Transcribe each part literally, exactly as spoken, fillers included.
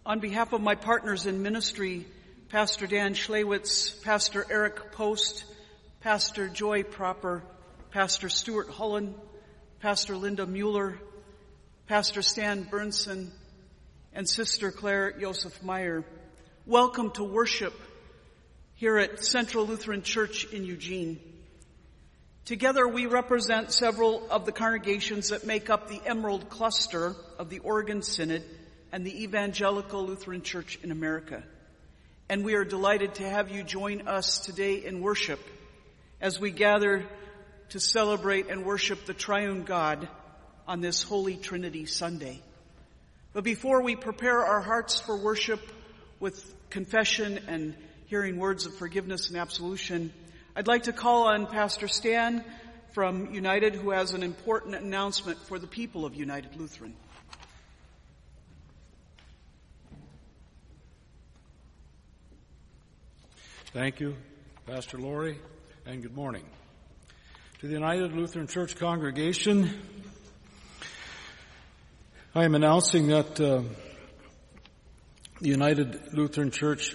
On behalf of my partners in ministry, Pastor Dan Schlewitz, Pastor Eric Post, Pastor Joy Proper, Pastor Stuart Hullen, Pastor Linda Mueller, Pastor Stan Bernson, and Sister Claire Joseph Meyer, welcome to worship here at Central Lutheran Church in Eugene. Together we represent several of the congregations that make up the Emerald Cluster of the Oregon Synod and the Evangelical Lutheran Church in America. And we are delighted to have you join us today in worship as we gather to celebrate and worship the triune God on this Holy Trinity Sunday. But before we prepare our hearts for worship with confession and hearing words of forgiveness and absolution, I'd like to call on Pastor Stan from United, who has an important announcement for the people of United Lutheran. Thank you, Pastor Laurie, and good morning. To the United Lutheran Church congregation, I am announcing that uh, the United Lutheran Church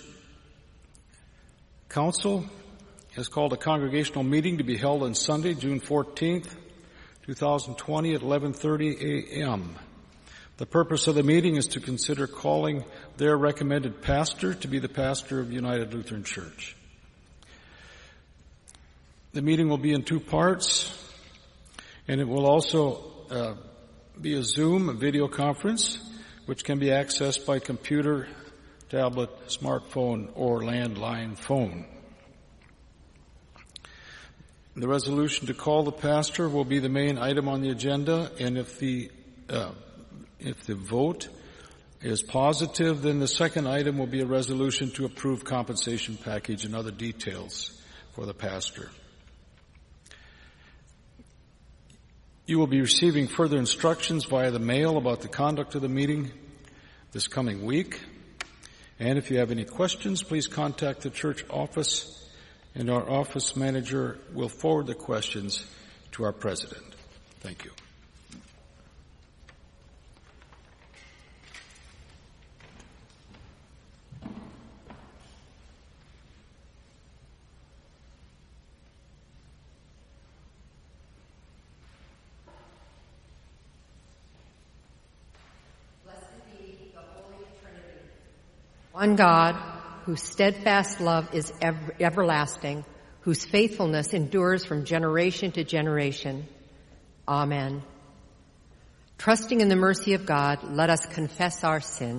Council has called a congregational meeting to be held on Sunday, June fourteenth, twenty twenty at eleven thirty a.m. The purpose of the meeting is to consider calling their recommended pastor to be the pastor of United Lutheran Church. The meeting will be in two parts, and it will also uh, be a Zoom, a video conference, which can be accessed by computer, tablet, smartphone, or landline phone. The resolution to call the pastor will be the main item on the agenda, and if the uh, if the vote is positive, then the second item will be a resolution to approve compensation package and other details for the pastor. You will be receiving further instructions via the mail about the conduct of the meeting this coming week. And if you have any questions, please contact the church office, and our office manager will forward the questions to our president. Thank you. One God, whose steadfast love is ever, everlasting, whose faithfulness endures from generation to generation. Amen. Trusting in the mercy of God, let us confess our sin.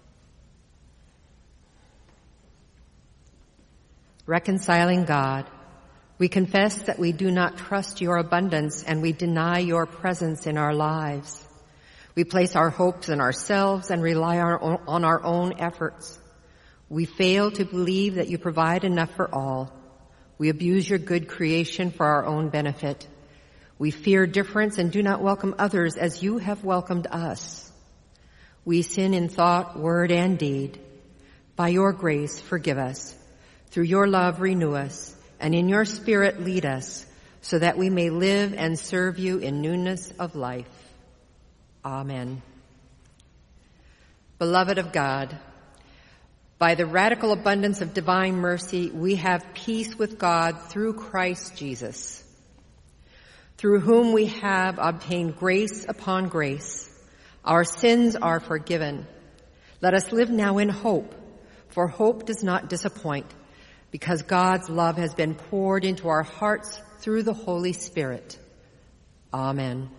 Reconciling God, we confess that we do not trust your abundance and we deny your presence in our lives. We place our hopes in ourselves and rely on our own efforts. We fail to believe that you provide enough for all. We abuse your good creation for our own benefit. We fear difference and do not welcome others as you have welcomed us. We sin in thought, word, and deed. By your grace, forgive us. Through your love, renew us, and in your Spirit, lead us, so that we may live and serve you in newness of life. Amen. Beloved of God, by the radical abundance of divine mercy, we have peace with God through Christ Jesus, through whom we have obtained grace upon grace. Our sins are forgiven. Let us live now in hope, for hope does not disappoint, because God's love has been poured into our hearts through the Holy Spirit. Amen.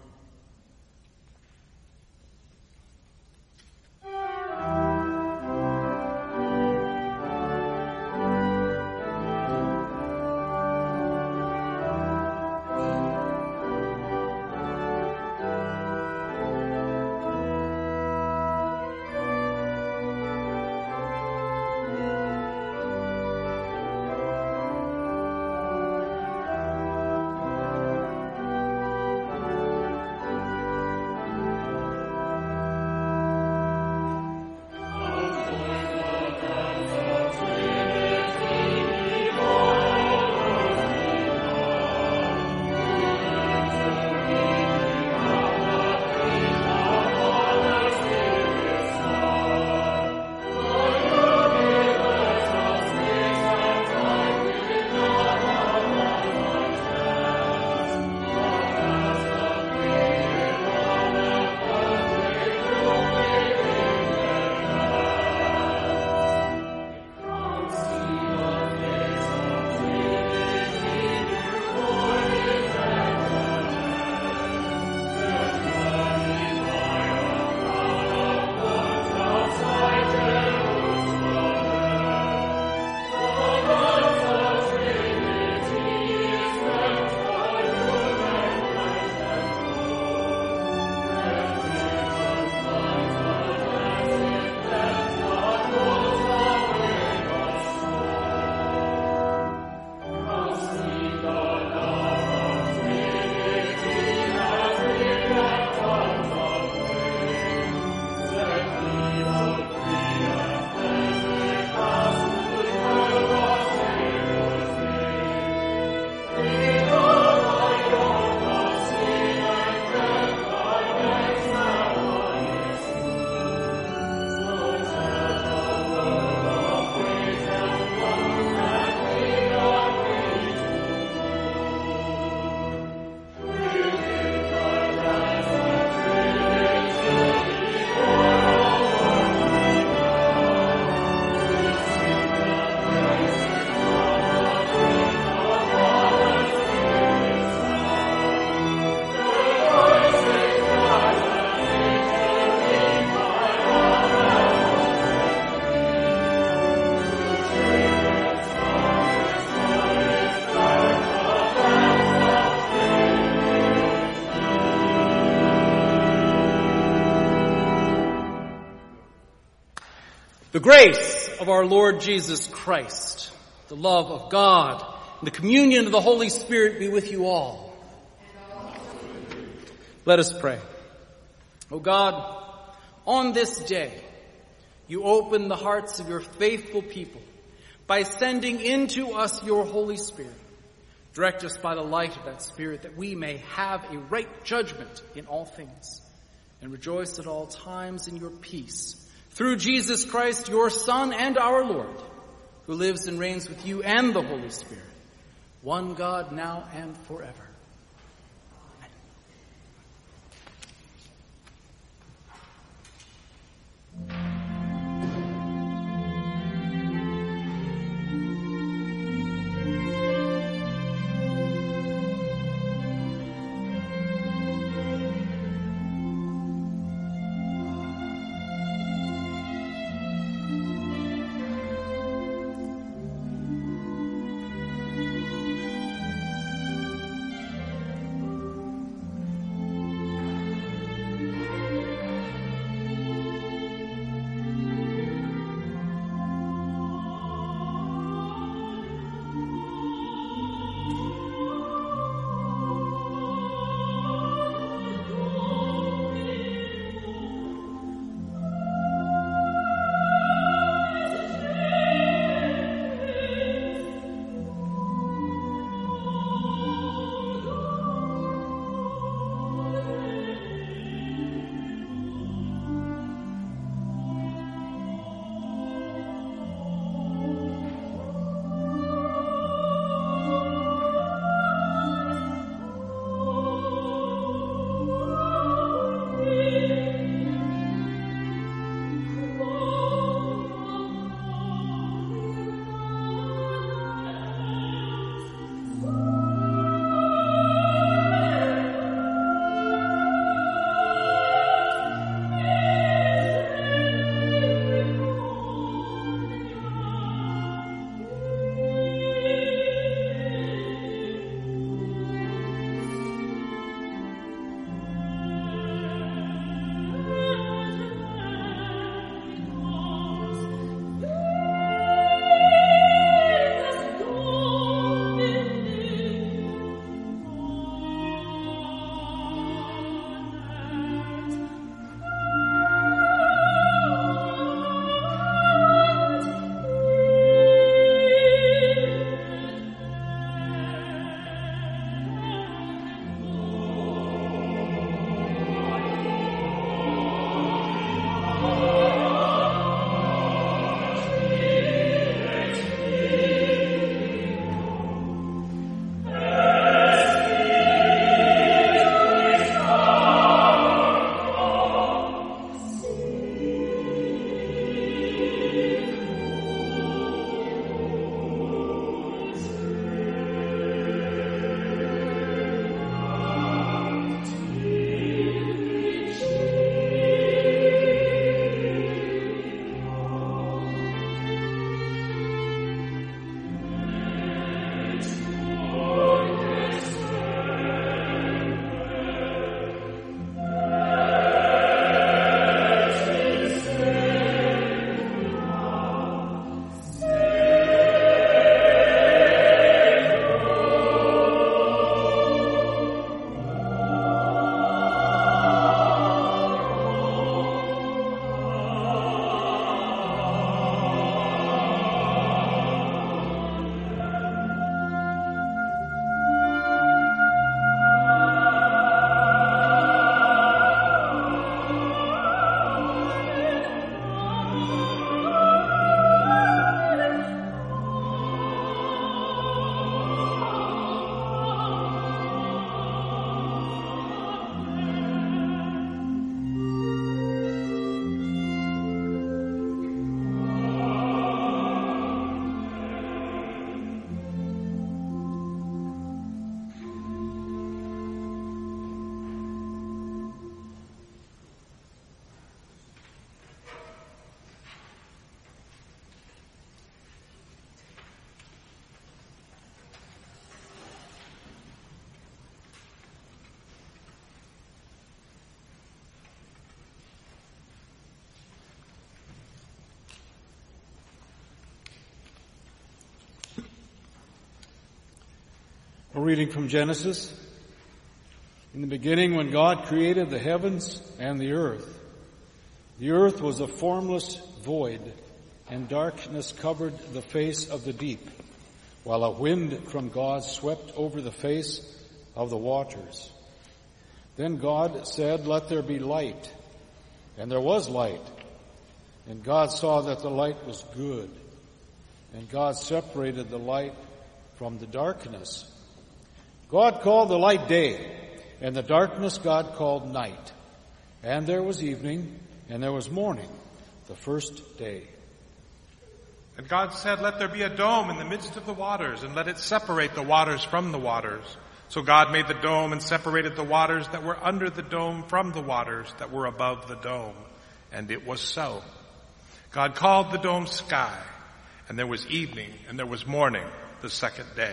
The grace of our Lord Jesus Christ, the love of God, and the communion of the Holy Spirit be with you all. Let us pray. O God, on this day, you open the hearts of your faithful people by sending into us your Holy Spirit. Direct us by the light of that Spirit that we may have a right judgment in all things and rejoice at all times in your peace. Through Jesus Christ, your Son and our Lord, who lives and reigns with you and the Holy Spirit, one God now and forever. A reading from Genesis. In the beginning, when God created the heavens and the earth, the earth was a formless void, and darkness covered the face of the deep, while a wind from God swept over the face of the waters. Then God said, "Let there be light." And there was light. And God saw that the light was good. And God separated the light from the darkness. God called the light day, and the darkness God called night. And there was evening, and there was morning, the first day. And God said, "Let there be a dome in the midst of the waters, and let it separate the waters from the waters." So God made the dome and separated the waters that were under the dome from the waters that were above the dome. And it was so. God called the dome sky, and there was evening, and there was morning, the second day.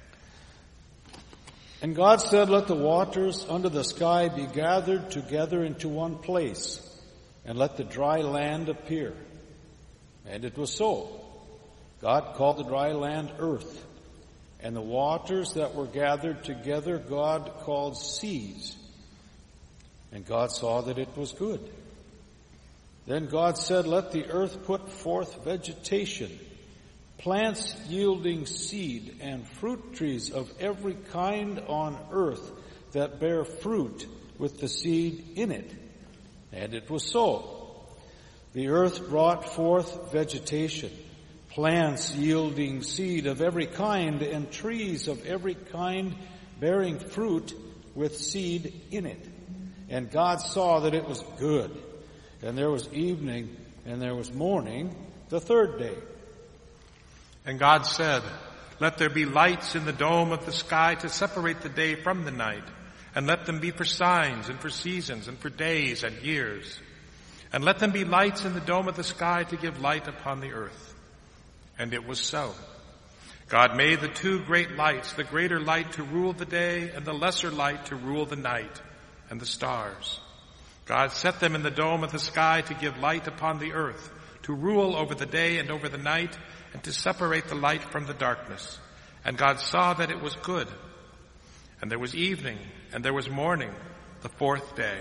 And God said, "Let the waters under the sky be gathered together into one place, and let the dry land appear." And it was so. God called the dry land earth, and the waters that were gathered together God called seas. And God saw that it was good. Then God said, "Let the earth put forth vegetation, plants yielding seed, and fruit trees of every kind on earth that bear fruit with the seed in it." And it was so. The earth brought forth vegetation, plants yielding seed of every kind, and trees of every kind bearing fruit with seed in it. And God saw that it was good. And there was evening, and there was morning, the third day. And God said, "Let there be lights in the dome of the sky to separate the day from the night, and let them be for signs and for seasons and for days and years. And let them be lights in the dome of the sky to give light upon the earth." And it was so. God made the two great lights, the greater light to rule the day, and the lesser light to rule the night, and the stars. God set them in the dome of the sky to give light upon the earth, to rule over the day and over the night, and to separate the light from the darkness. And God saw that it was good. And there was evening, and there was morning, the fourth day.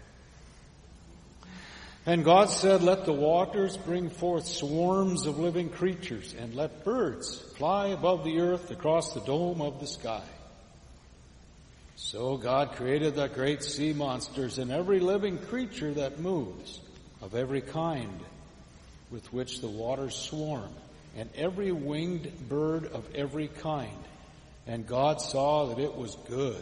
And God said, "Let the waters bring forth swarms of living creatures, and let birds fly above the earth across the dome of the sky." So God created the great sea monsters and every living creature that moves, of every kind, with which the waters swarm, and every winged bird of every kind. And God saw that it was good.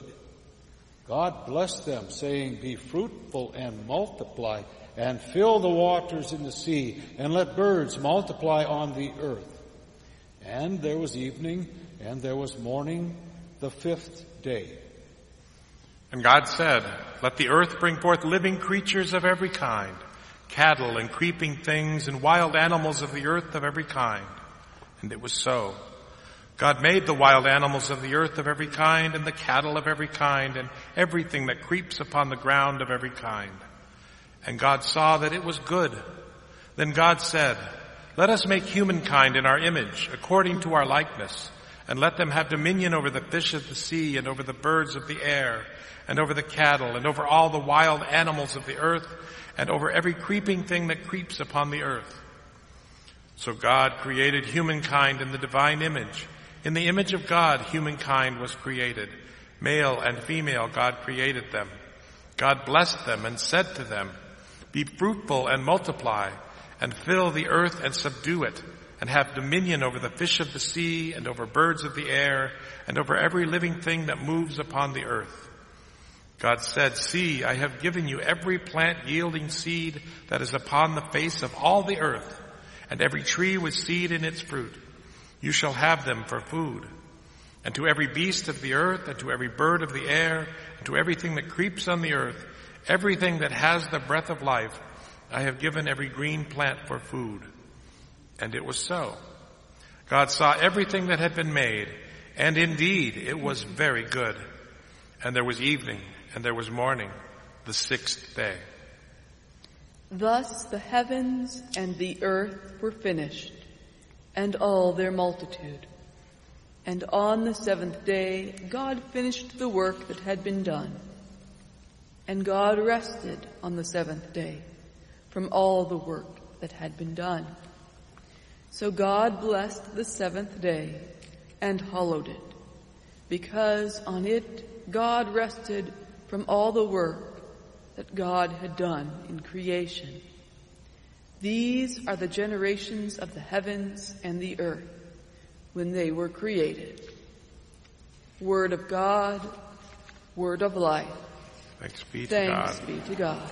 God blessed them, saying, "Be fruitful and multiply, and fill the waters in the sea, and let birds multiply on the earth." And there was evening, and there was morning, the fifth day. And God said, "Let the earth bring forth living creatures of every kind, cattle and creeping things, and wild animals of the earth of every kind." And it was so. God made the wild animals of the earth of every kind, and the cattle of every kind, and everything that creeps upon the ground of every kind. And God saw that it was good. Then God said, "Let us make humankind in our image, according to our likeness, and let them have dominion over the fish of the sea, and over the birds of the air, and over the cattle, and over all the wild animals of the earth, and over every creeping thing that creeps upon the earth." So God created humankind in the divine image. In the image of God, humankind was created. Male and female, God created them. God blessed them and said to them, "Be fruitful and multiply, and fill the earth and subdue it, and have dominion over the fish of the sea, and over birds of the air, and over every living thing that moves upon the earth." God said, "See, I have given you every plant yielding seed that is upon the face of all the earth, and every tree with seed in its fruit. You shall have them for food. And to every beast of the earth, and to every bird of the air, and to everything that creeps on the earth, everything that has the breath of life, I have given every green plant for food." And it was so. God saw everything that had been made, and indeed it was very good. And there was evening, and there was morning, the sixth day. Thus the heavens and the earth were finished, and all their multitude. And on the seventh day, God finished the work that had been done. And God rested on the seventh day from all the work that had been done. So God blessed the seventh day and hallowed it, because on it God rested from all the work that God had done in creation. These are the generations of the heavens and the earth when they were created. Word of God, word of life. Thanks be to Thanks God. be to God.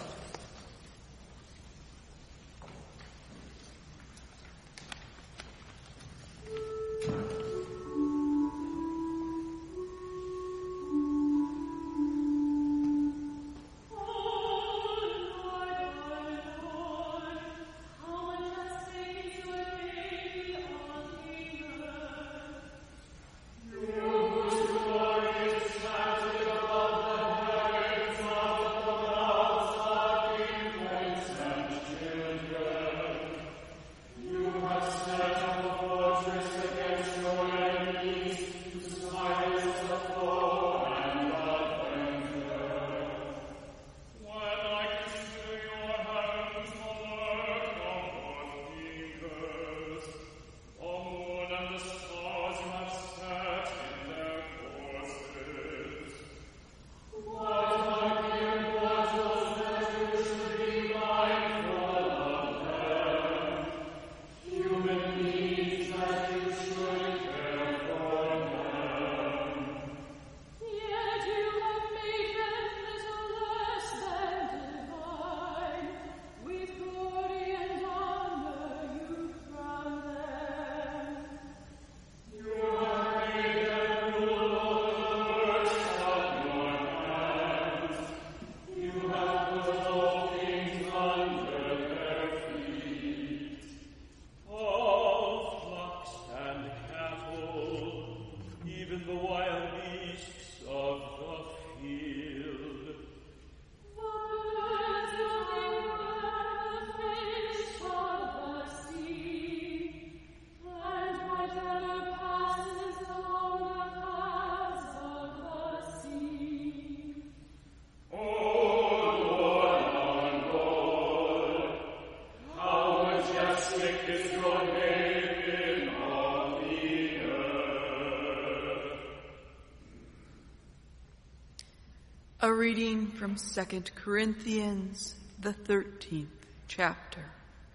A reading from Second Corinthians, the thirteenth chapter.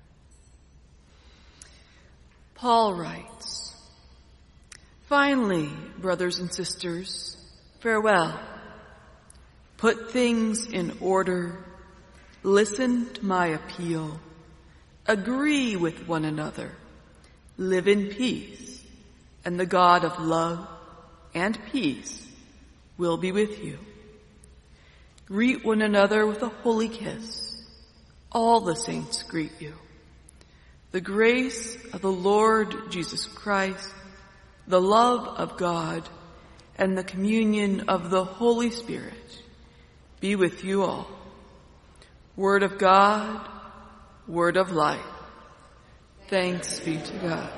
Paul writes, "Finally, brothers and sisters, farewell. Put things in order. Listen to my appeal. Agree with one another. Live in peace, and the God of love and peace will be with you. Greet one another with a holy kiss. All the saints greet you. The grace of the Lord Jesus Christ, the love of God, and the communion of the Holy Spirit be with you all. Word of God, word of life. Thanks be to God."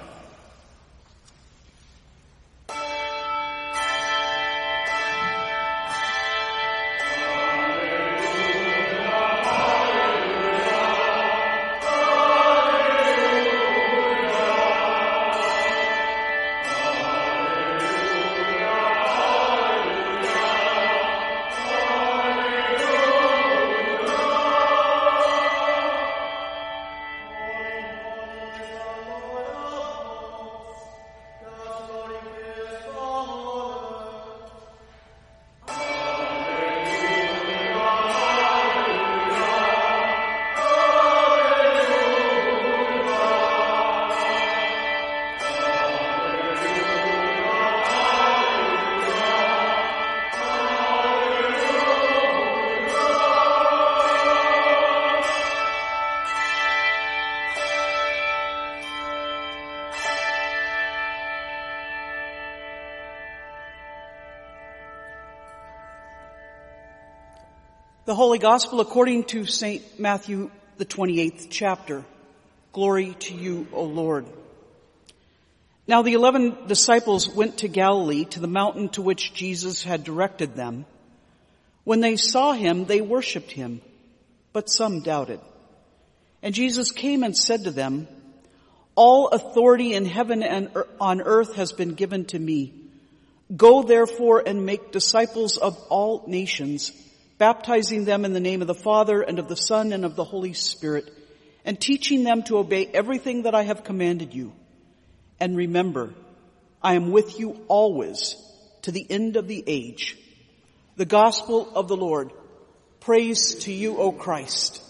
The Holy Gospel according to Saint Matthew, the twenty-eighth chapter. Glory to you, O Lord. Now the eleven disciples went to Galilee, to the mountain to which Jesus had directed them. When they saw him, they worshipped him, but some doubted. And Jesus came and said to them, "All authority in heaven and on earth has been given to me. Go therefore and make disciples of all nations, baptizing them in the name of the Father and of the Son and of the Holy Spirit, and teaching them to obey everything that I have commanded you. And remember, I am with you always to the end of the age." The gospel of the Lord. Praise to you, O Christ.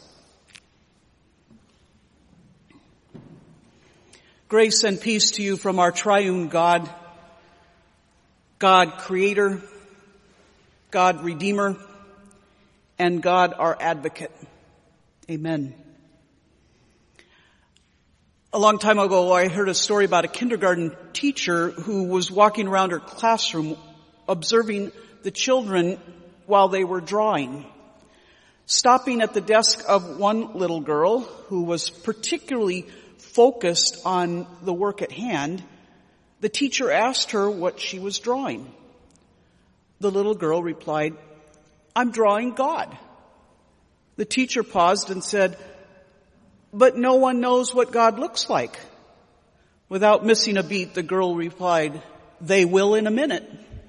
Grace and peace to you from our triune God, God Creator, God Redeemer, and God our Advocate. Amen. A long time ago, I heard a story about a kindergarten teacher who was walking around her classroom observing the children while they were drawing. Stopping at the desk of one little girl who was particularly focused on the work at hand, the teacher asked her what she was drawing. The little girl replied, "I'm drawing God." The teacher paused and said, "But no one knows what God looks like." Without missing a beat, the girl replied, "They will in a minute."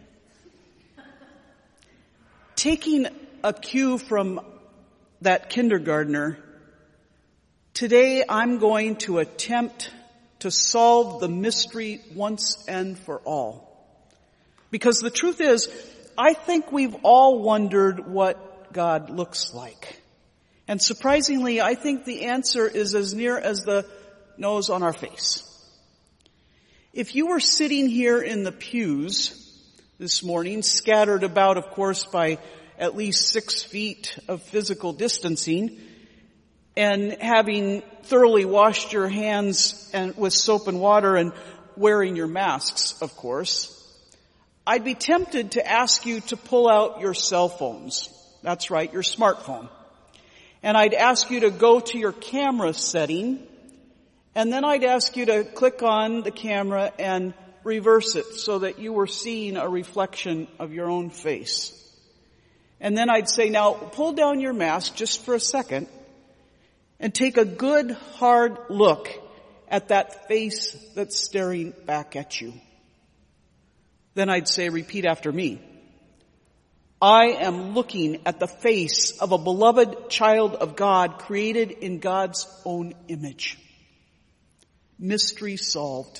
Taking a cue from that kindergartner, today I'm going to attempt to solve the mystery once and for all. Because the truth is, I think we've all wondered what God looks like. And surprisingly, I think the answer is as near as the nose on our face. If you were sitting here in the pews this morning, scattered about, of course, by at least six feet of physical distancing, and having thoroughly washed your hands and with soap and water and wearing your masks, of course, I'd be tempted to ask you to pull out your cell phones. That's right, your smartphone. And I'd ask you to go to your camera setting, and then I'd ask you to click on the camera and reverse it so that you were seeing a reflection of your own face. And then I'd say, now pull down your mask just for a second and take a good hard look at that face that's staring back at you. Then I'd say, repeat after me. I am looking at the face of a beloved child of God created in God's own image. Mystery solved.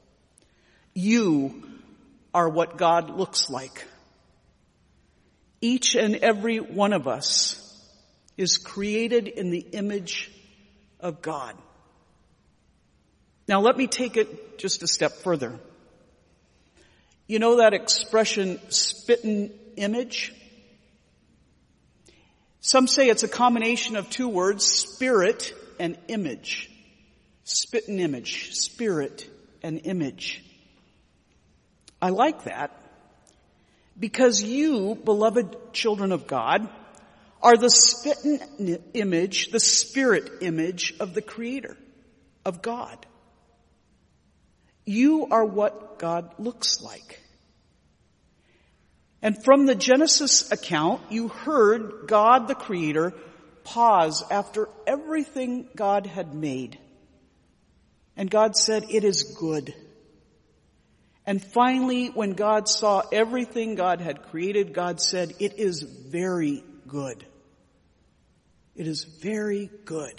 You are what God looks like. Each and every one of us is created in the image of God. Now let me take it just a step further. You know that expression, spittin' image? Some say it's a combination of two words, spirit and image. Spittin' image, spirit and image. I like that because you, beloved children of God, are the spittin' image, the spirit image of the Creator, of God. You are what God looks like. And from the Genesis account, you heard God the Creator pause after everything God had made. And God said, "It is good." And finally, when God saw everything God had created, God said, "It is very good." It is very good.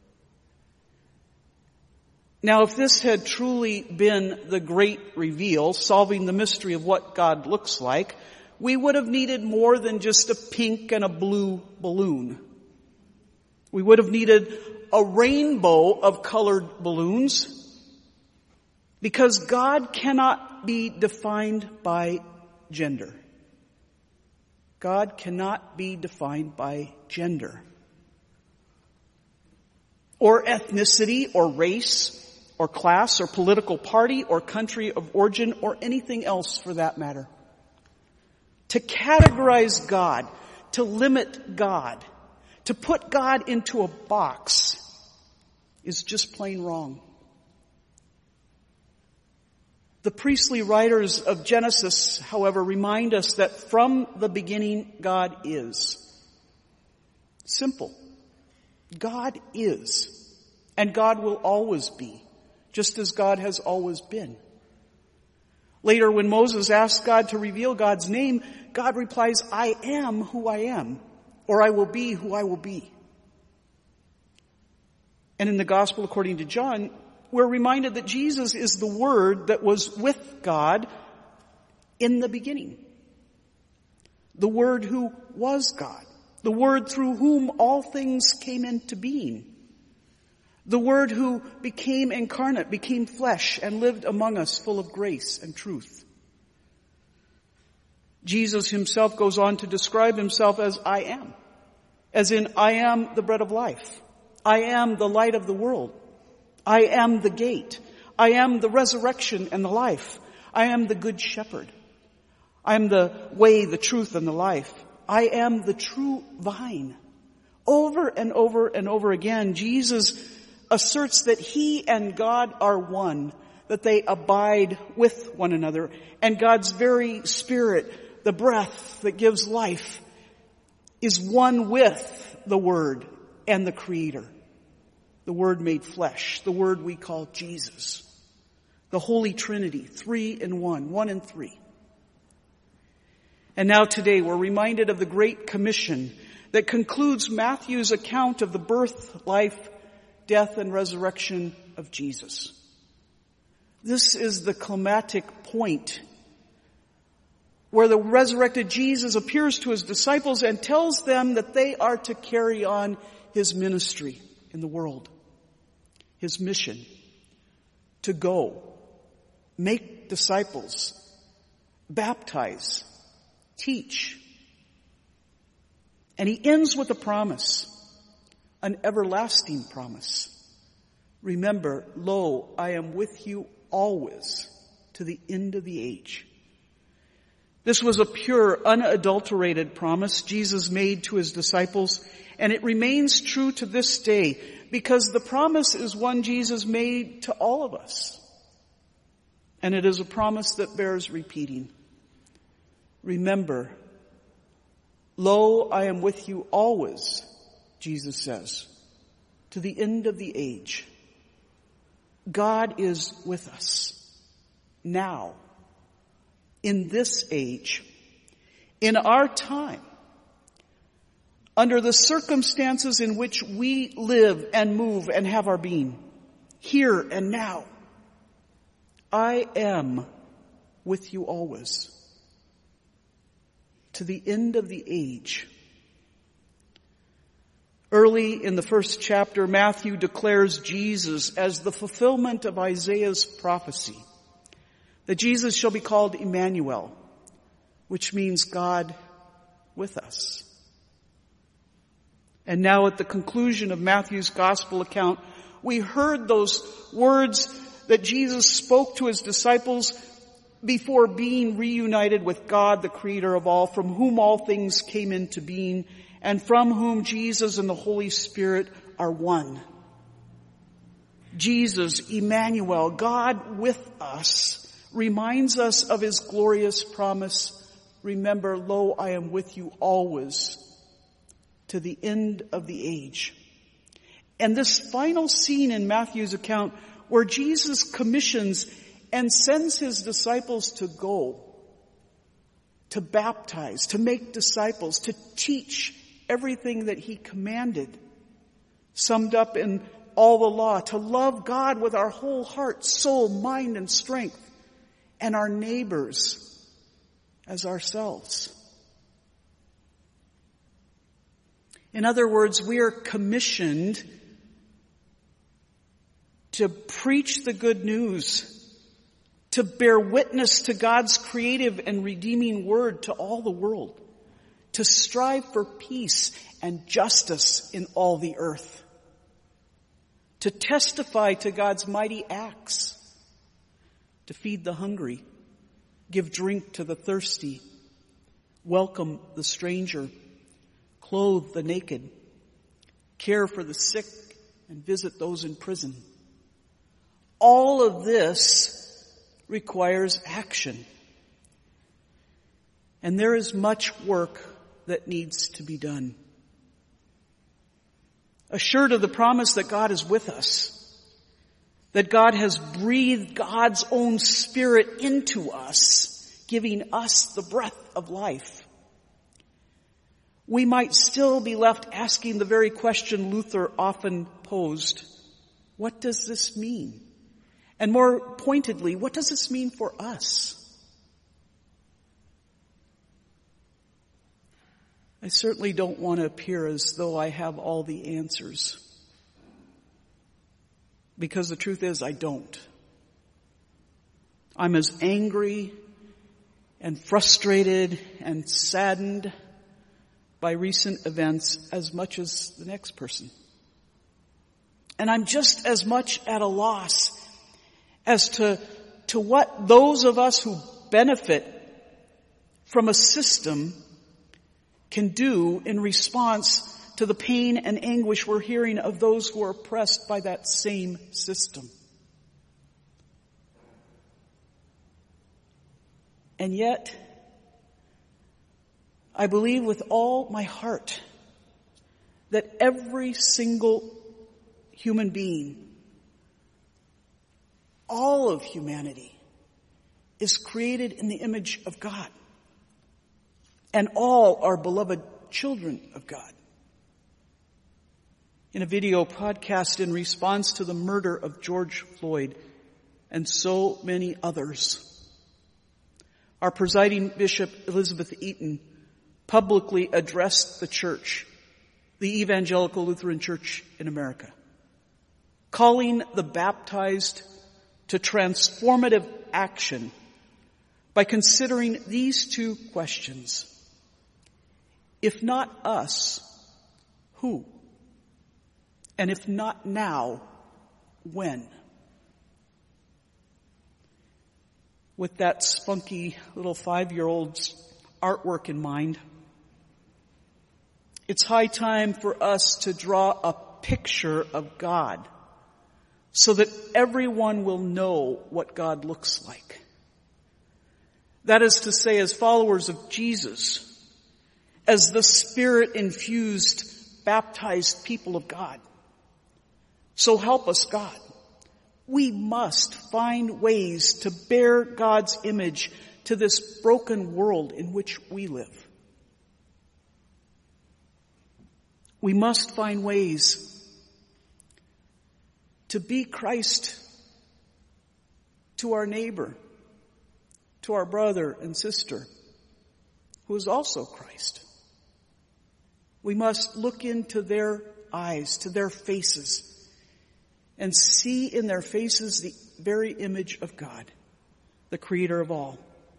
Now, if this had truly been the great reveal, solving the mystery of what God looks like, we would have needed more than just a pink and a blue balloon. We would have needed a rainbow of colored balloons, because God cannot be defined by gender. God cannot be defined by gender, or ethnicity, or race, or class, or political party, or country of origin, or anything else for that matter. To categorize God, to limit God, to put God into a box is just plain wrong. The priestly writers of Genesis, however, remind us that from the beginning God is. Simple. God is. And God will always be, just as God has always been. Later, when Moses asks God to reveal God's name, God replies, I am who I am, or I will be who I will be. And in the Gospel according to John, we're reminded that Jesus is the Word that was with God in the beginning. The Word who was God. The Word through whom all things came into being. The Word who became incarnate, became flesh, and lived among us full of grace and truth. Jesus himself goes on to describe himself as I am. As in, I am the bread of life. I am the light of the world. I am the gate. I am the resurrection and the life. I am the good shepherd. I am the way, the truth, and the life. I am the true vine. Over and over and over again, Jesus asserts that he and God are one, that they abide with one another, and God's very Spirit, the breath that gives life, is one with the Word and the Creator. The Word made flesh, the Word we call Jesus. The Holy Trinity, three in one, one in three. And now today we're reminded of the Great Commission that concludes Matthew's account of the birth, life, death, and resurrection of Jesus. This is the climactic point where the resurrected Jesus appears to his disciples and tells them that they are to carry on his ministry in the world. His mission to go, make disciples, baptize, teach. And he ends with a promise, an everlasting promise. Remember, lo, I am with you always to the end of the age. This was a pure, unadulterated promise Jesus made to his disciples, and it remains true to this day because the promise is one Jesus made to all of us. And it is a promise that bears repeating. Remember, lo, I am with you always, Jesus says, to the end of the age. God is with us now, in this age, in our time, under the circumstances in which we live and move and have our being, here and now. I am with you always, to the end of the age. Early in the first chapter, Matthew declares Jesus as the fulfillment of Isaiah's prophecy, that Jesus shall be called Emmanuel, which means God with us. And now at the conclusion of Matthew's gospel account, we heard those words that Jesus spoke to his disciples before being reunited with God, the creator of all, from whom all things came into being, and from whom Jesus and the Holy Spirit are one. Jesus, Emmanuel, God with us, reminds us of his glorious promise, remember, lo, I am with you always, to the end of the age. And this final scene in Matthew's account where Jesus commissions and sends his disciples to go, to baptize, to make disciples, to teach everything that he commanded, summed up in all the law, to love God with our whole heart, soul, mind, and strength, and our neighbors as ourselves. In other words, we are commissioned to preach the good news, to bear witness to God's creative and redeeming word to all the world, to strive for peace and justice in all the earth, to testify to God's mighty acts, to feed the hungry, give drink to the thirsty, welcome the stranger, clothe the naked, care for the sick, and visit those in prison. All of this requires action. And there is much work that needs to be done. Assured of the promise that God is with us, that God has breathed God's own Spirit into us, giving us the breath of life, we might still be left asking the very question Luther often posed: what does this mean? And more pointedly, what does this mean for us? I certainly don't want to appear as though I have all the answers, because the truth is I don't. I'm as angry and frustrated and saddened by recent events as much as the next person. And I'm just as much at a loss as to, to what those of us who benefit from a system can do in response to the pain and anguish we're hearing of those who are oppressed by that same system. And yet, I believe with all my heart that every single human being, all of humanity, is created in the image of God. And all are beloved children of God. In a video podcast in response to the murder of George Floyd and so many others, our presiding Bishop Elizabeth Eaton publicly addressed the church, the Evangelical Lutheran Church in America, calling the baptized to transformative action by considering these two questions. If not us, who? And if not now, when? With that spunky little five-year-old's artwork in mind, it's high time for us to draw a picture of God so that everyone will know what God looks like. That is to say, as followers of Jesus, as the Spirit-infused, baptized people of God. So help us, God. We must find ways to bear God's image to this broken world in which we live. We must find ways to be Christ to our neighbor, to our brother and sister, who is also Christ. We must look into their eyes, to their faces, and see in their faces the very image of God, the Creator of all.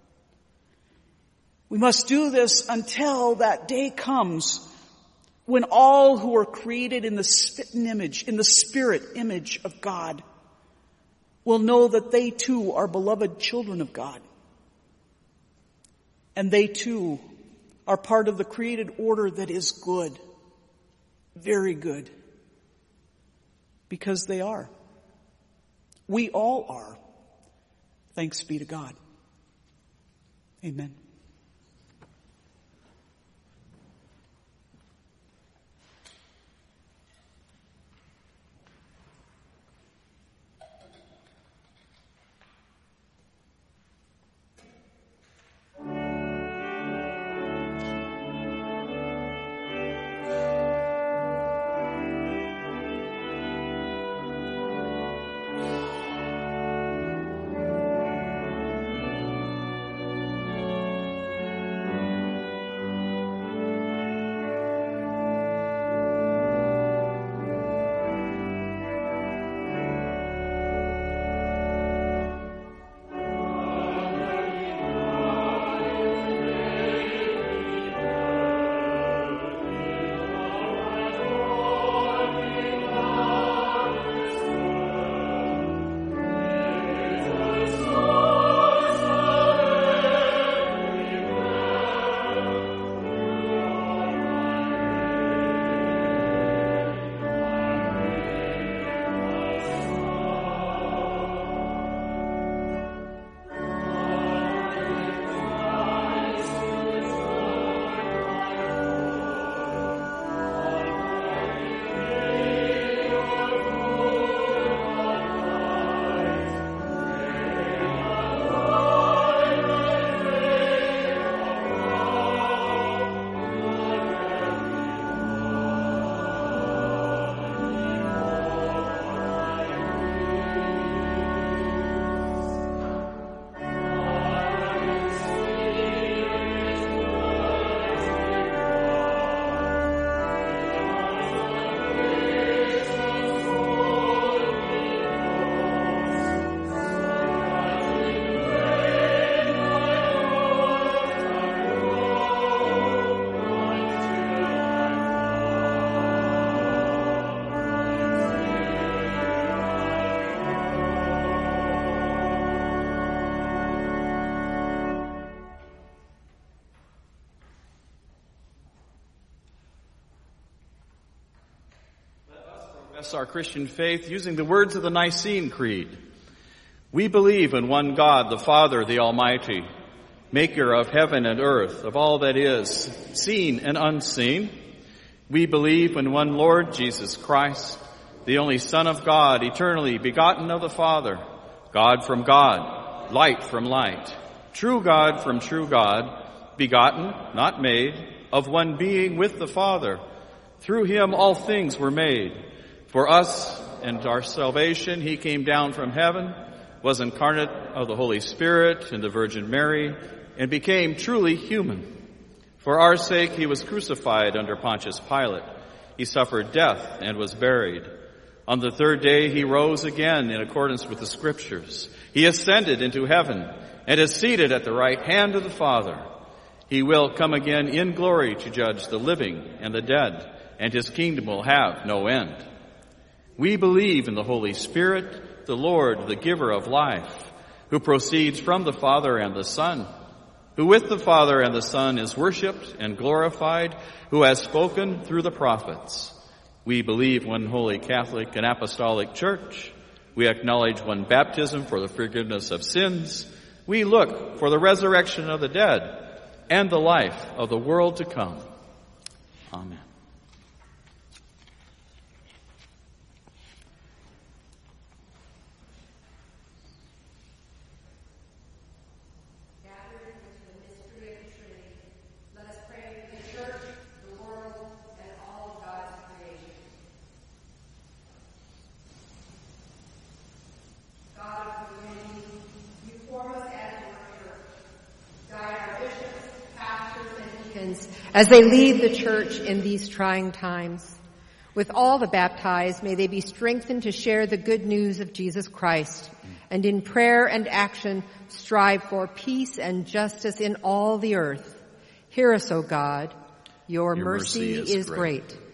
We must do this until that day comes when all who are created in the spitting image, in the spirit image of God, will know that they too are beloved children of God. And they too are part of the created order that is good, very good, because they are. We all are. Thanks be to God. Amen. Confess our Christian faith using the words of the Nicene Creed. We believe in one God, the Father, the Almighty, maker of heaven and earth, of all that is, seen and unseen. We believe in one Lord Jesus Christ, the only Son of God, eternally begotten of the Father, God from God, light from light, true God from true God, begotten, not made, of one being with the Father. Through him all things were made. For us and our salvation he came down from heaven, was incarnate of the Holy Spirit and the Virgin Mary, and became truly human. For our sake he was crucified under Pontius Pilate. He suffered death and was buried. On the third day he rose again in accordance with the Scriptures. He ascended into heaven and is seated at the right hand of the Father. He will come again in glory to judge the living and the dead, and his kingdom will have no end. We believe in the Holy Spirit, the Lord, the giver of life, who proceeds from the Father and the Son, who with the Father and the Son is worshipped and glorified, who has spoken through the prophets. We believe one holy Catholic and Apostolic Church. We acknowledge one baptism for the forgiveness of sins. We look for the resurrection of the dead and the life of the world to come. Amen. As they lead the church in these trying times. With all the baptized, may they be strengthened to share the good news of Jesus Christ, and in prayer and action strive for peace and justice in all the earth. Hear us, O God. Your, Your mercy, mercy is, is great. great.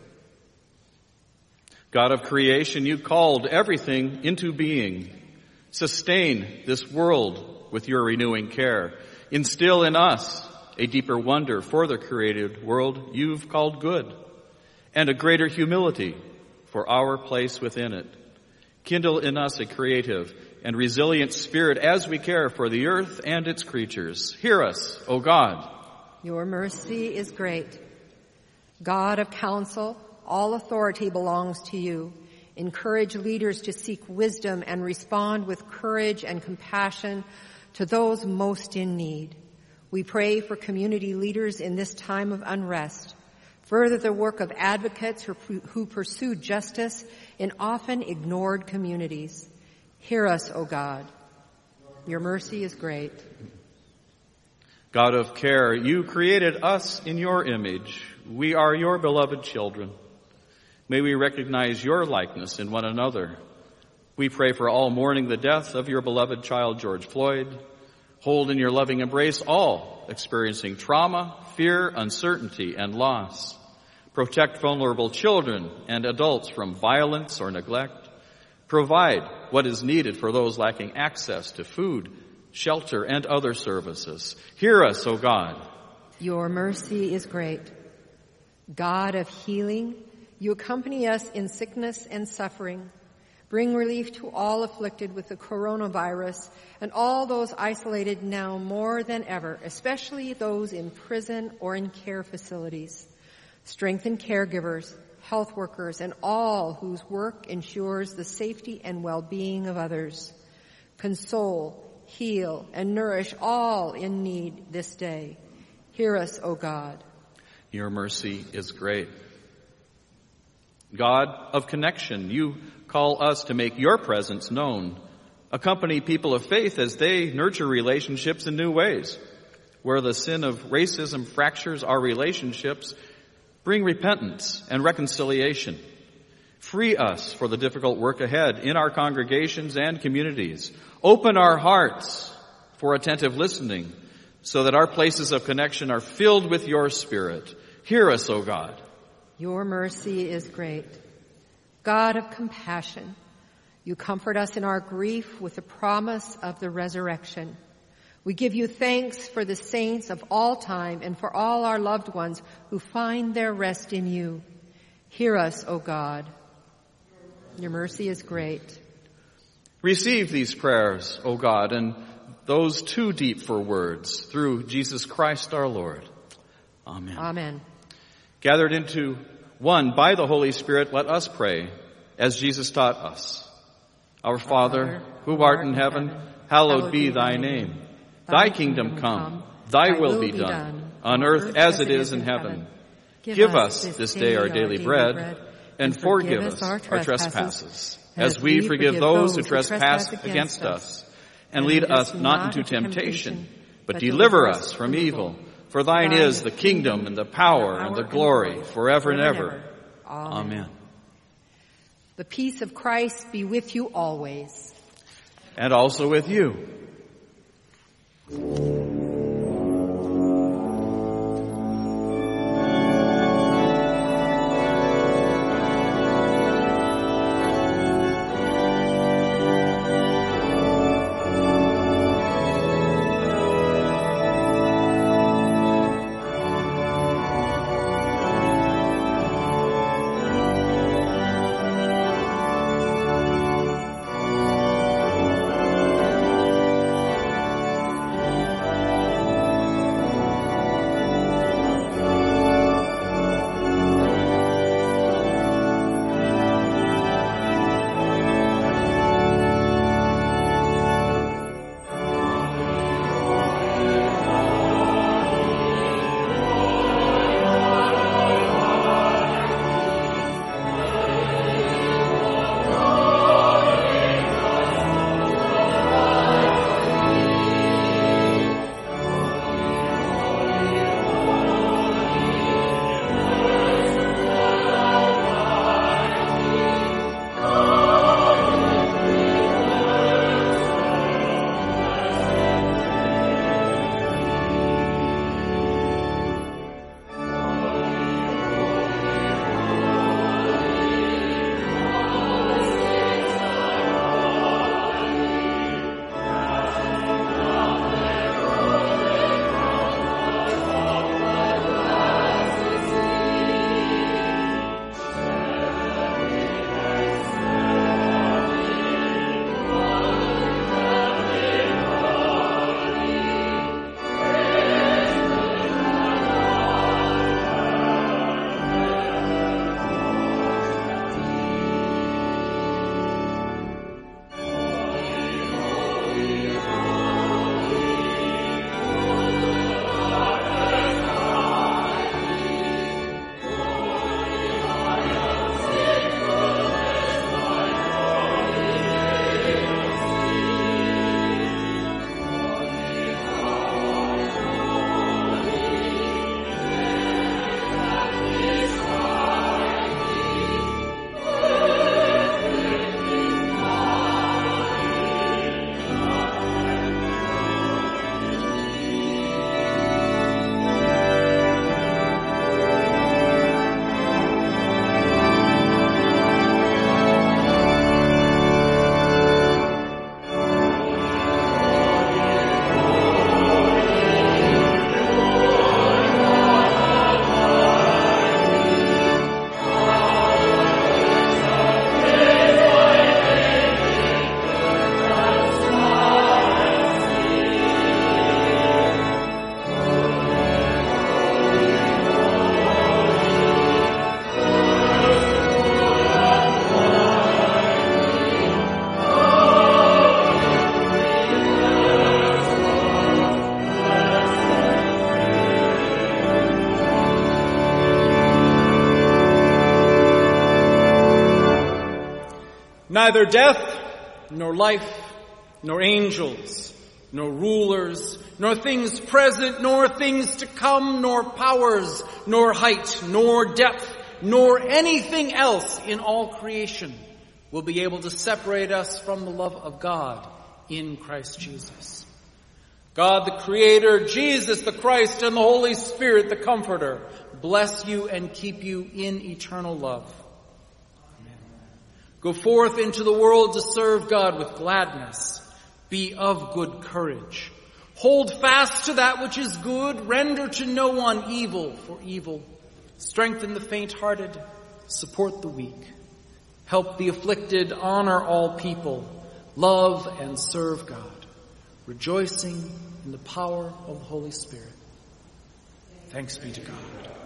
God of creation, you called everything into being. Sustain this world with your renewing care. Instill in us a deeper wonder for the created world you've called good, and a greater humility for our place within it. Kindle in us a creative and resilient spirit as we care for the earth and its creatures. Hear us, O God. Your mercy is great. God of counsel, all authority belongs to you. Encourage leaders to seek wisdom and respond with courage and compassion to those most in need. We pray for community leaders in this time of unrest. Further the work of advocates who, who pursue justice in often ignored communities. Hear us, O God. Your mercy is great. God of care, you created us in your image. We are your beloved children. May we recognize your likeness in one another. We pray for all mourning the death of your beloved child, George Floyd. Hold in your loving embrace all experiencing trauma, fear, uncertainty, and loss. Protect vulnerable children and adults from violence or neglect. Provide what is needed for those lacking access to food, shelter, and other services. Hear us, O God. Your mercy is great. God of healing, you accompany us in sickness and suffering. Bring relief to all afflicted with the coronavirus and all those isolated now more than ever, especially those in prison or in care facilities. Strengthen caregivers, health workers, and all whose work ensures the safety and well-being of others. Console, heal, and nourish all in need this day. Hear us, O God. Your mercy is great. God of connection, you call us to make your presence known. Accompany people of faith as they nurture relationships in new ways. Where the sin of racism fractures our relationships, bring repentance and reconciliation. Free us for the difficult work ahead in our congregations and communities. Open our hearts for attentive listening so that our places of connection are filled with your Spirit. Hear us, O God. Your mercy is great. God of compassion, you comfort us in our grief with the promise of the resurrection. We give you thanks for the saints of all time and for all our loved ones who find their rest in you. Hear us, O God. Your mercy is great. Receive these prayers, O God, and those too deep for words, through Jesus Christ our Lord. Amen. Amen. Gathered into one by the Holy Spirit, let us pray, as Jesus taught us. Our Father, who art in heaven, hallowed be thy name. Thy kingdom come, thy will be done, on earth as it is in heaven. Give us this day our daily bread, and forgive us our trespasses, as we forgive those who trespass against us. And lead us not into temptation, but deliver us from evil. For thine is the kingdom and the power and the glory forever and ever. Amen. The peace of Christ be with you always. And also with you. Neither death, nor life, nor angels, nor rulers, nor things present, nor things to come, nor powers, nor height, nor depth, nor anything else in all creation will be able to separate us from the love of God in Christ Jesus. God the Creator, Jesus the Christ, and the Holy Spirit the Comforter, bless you and keep you in eternal love. Go forth into the world to serve God with gladness. Be of good courage. Hold fast to that which is good. Render to no one evil for evil. Strengthen the faint-hearted. Support the weak. Help the afflicted, honor all people, love and serve God, rejoicing in the power of the Holy Spirit. Thanks be to God.